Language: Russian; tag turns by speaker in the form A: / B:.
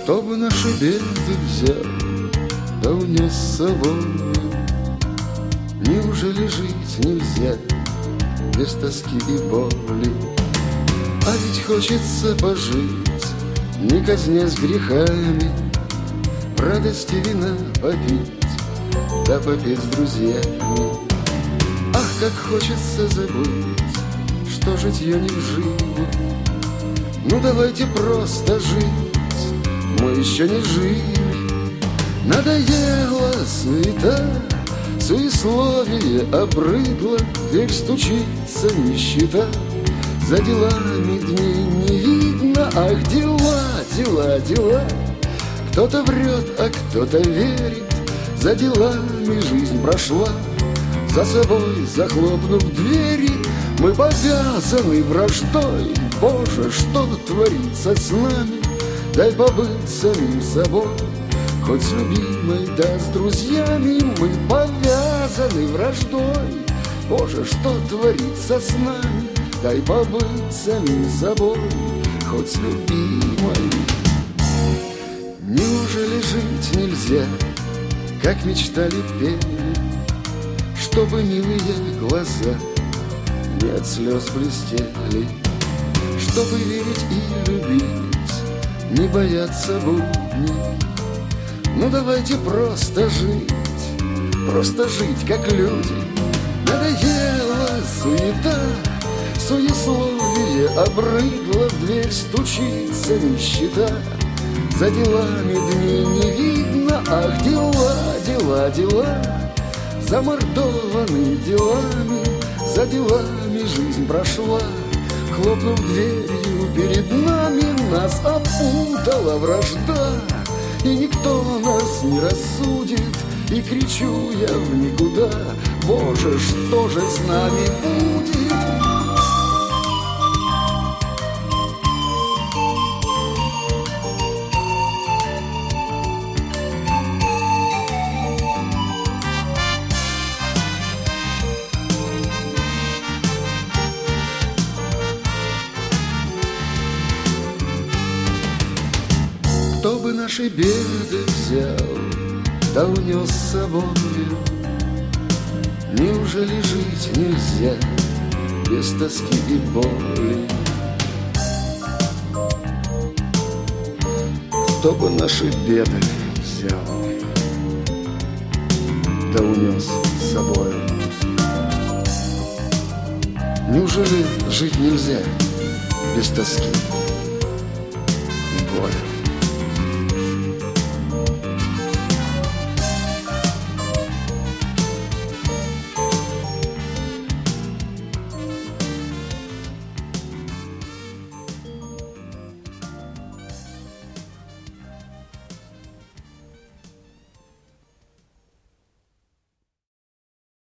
A: Кто бы наши беды взял, да унес с собой? Неужели жить нельзя без тоски и боли? А ведь хочется пожить, не казнясь грехами, в радости вина попить, да попеть с друзьями. Ах, как хочется забыть, что житье не в живу. Ну давайте просто жить, мы еще не жили. Надоела суета, суесловие обрыдло, в дверь стучится нищета, за делами дней не видно. Ах, дела, дела, дела. Кто-то врет, а кто-то верит, за делами жизнь прошла, за собой захлопнув двери. Мы повязаны враждой, Боже, что творится с нами? Дай побыть самим собой, хоть с любимой, да с друзьями. Мы повязаны враждой, Боже, что творится с нами? Дай побыть самим собой, хоть с любимой. Неужели жить нельзя, как мечтали, пели, чтобы милые глаза не от слез блестели, чтобы верить и любить, не бояться будней? Ну давайте просто жить, как люди. Надоела суета, суесловие обрыдло, в дверь стучится нищета, за делами дней не видно. Ах, дела, дела, дела, замордованы делами, за делами жизнь прошла, хлопнув дверью перед нами. Нас опутала вражда, и никто нас не рассудит. И кричу я в никуда: Боже, что же с нами будет? Кто бы наши беды взял, да унес с собою? Неужели жить нельзя без тоски и боли? Кто бы наши беды взял, да унес с собою? Неужели жить нельзя без тоски и боли?